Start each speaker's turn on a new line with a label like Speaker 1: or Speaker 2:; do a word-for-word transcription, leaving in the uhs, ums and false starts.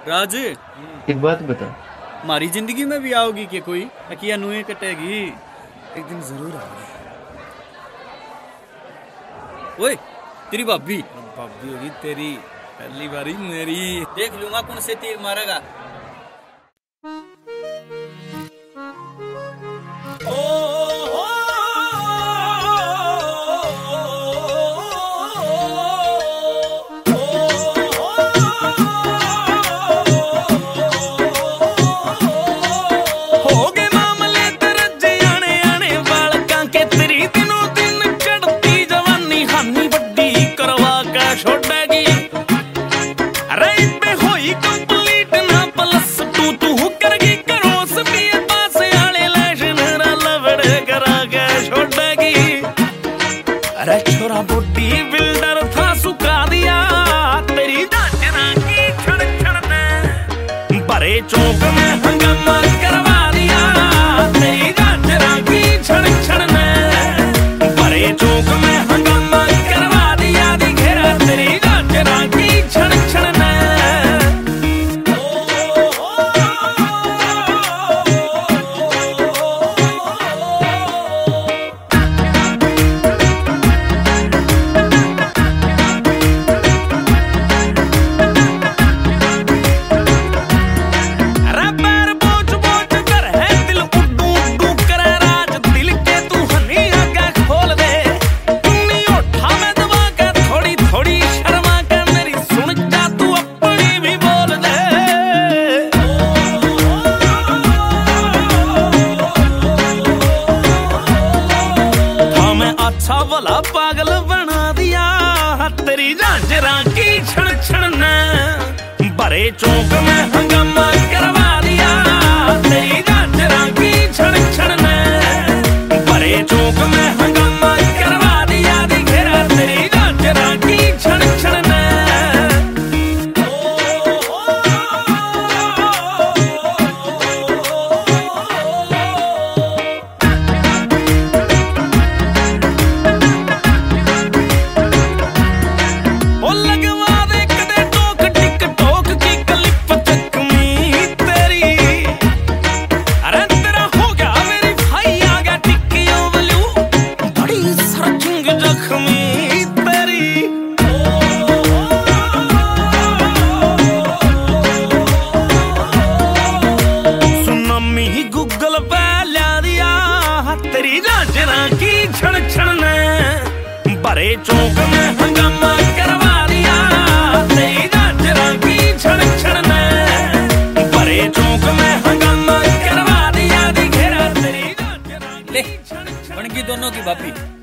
Speaker 1: राज,
Speaker 2: एक बात बता,
Speaker 1: हमारी जिंदगी में भी आओगी कि कोई अकिया नुए कटेगी, एक दिन जरूर आओगी। ओए तेरी भाभी भाभी होगी तेरी, पहली बारी मेरी, देख लूंगा कौन से तीर मारेगा।
Speaker 3: अरे छोरा बॉडी बिल्डर था सुखा दिया तेरी झांझरा की छड़ छड़ ने, बड़े चौक में हंगामा करवा दिया तेरी झांझरा की छड़ छड़ ने, बड़े चौक में हंगामा करवा दिया दिखेरा तेरी झांझरा की छड़ छड़ ने। अच्छा भला पागल बना दिया तेरी झांझरा की छड़ छड़ ने, बड़े चौक में हंगामा करवा दिया तेरी झांझरा की छड़ छड़ ने, बड़े चौक में हंगामा करवा दिया दिखेरा तेरी झांझरा की छड़ छड़ ने। गूगल पे ला दिया तेरी झांझरा की छड़ छड़ ने, बड़े चौक में हंगामा करवा दिया तेरी झांझरा की छड़ छड़ ने, बड़े चौक में हंगामा करवा दिया दिखेरा तेरी झांझरा की छड़ छड़।
Speaker 1: बन गई दोनों की भाभी।